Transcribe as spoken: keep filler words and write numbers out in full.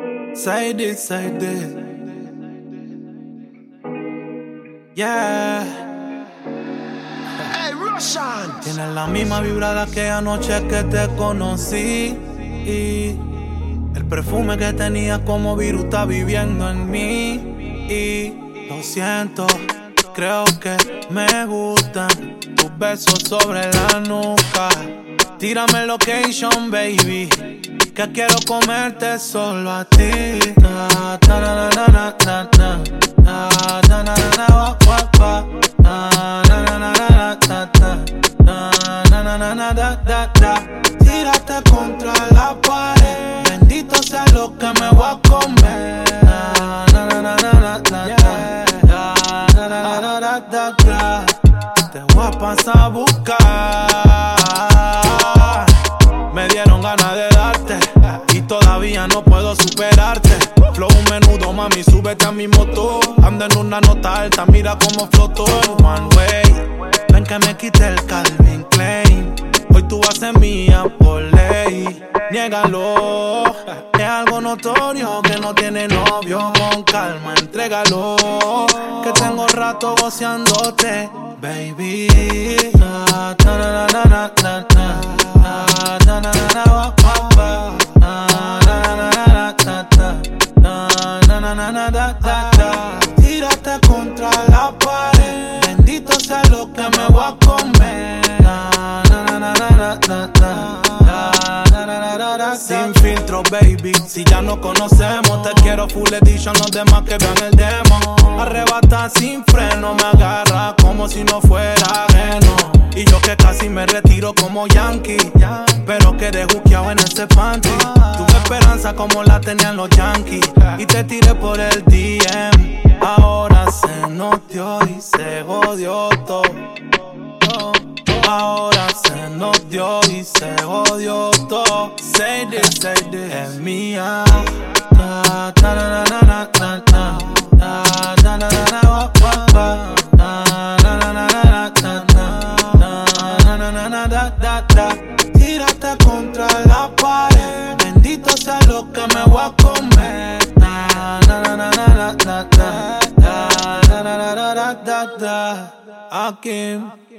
Say this, say this. Yeah. Hey, Russian. Tienes la misma vibra de aquella noche que te conocí. Y el perfume que tenía como virus está viviendo en mí. Y lo siento, creo que me gustan tus besos sobre la nuca. Tírame location, baby, que quiero comerte solo a ti. Na, na, na, na, na, na, na. Na, na, na, na, wa, wa, wa. Na, na, na, na, na, na, na. Na, na, na, na, na, da, da, da. Tírate contra la pared. Bendito sea lo que me voy a comer. Na, na, na, na, na, na, na, na. Na, na, na, na, na, da, da. Te voy a pasar a buscar. Me dieron ganas de darte y todavía no puedo superarte. Flow un menudo, mami, súbete a mi moto. Ando en una nota alta, mira cómo floto. One way, ven que me quite el Calvin Klein. Hoy tú vas a ser mía por ley. Niégalo, es algo notorio que no tiene novio. Con calma, entrégalo, que tengo rato goceándote, baby. Na, na, na, na, na, na, na. Na, na, na, na, wa, wa, wa. Na, na, na, na, na, na. Na, na, na, na, na, da, da, da. Tírate contra la pared. Bendito sea lo que me voy a comer. Na, na, na, na, na, na, na, na. Na, na, na, na, na. Sin filtro, baby, si ya nos conocemos. Te quiero full edition, los demás que vean el demo. Arrebata sin freno, me agarra como si no fuera ajeno. Y yo que casi me retiro como Yankee, pero quedé juqueado en ese panty. Tuve esperanza como la tenían los Yankees y te tiré por el D M. Ahora se notió y se jodió todo. Ahora se nos dio y se jodió todo. Say this, say this. Es mía. Ta, ta, na, na, na, na, na. Ta, ta, na, na, na, wa, wa, wa. Ta, na, na, na, na, na, na. Na, na, na, na, da, da, da. Tírate contra la pared. Bendito sea lo que me voy a comer. Na, na, na, na, na, na, na, na. Na, na, na, na, da, da, da. Aquí.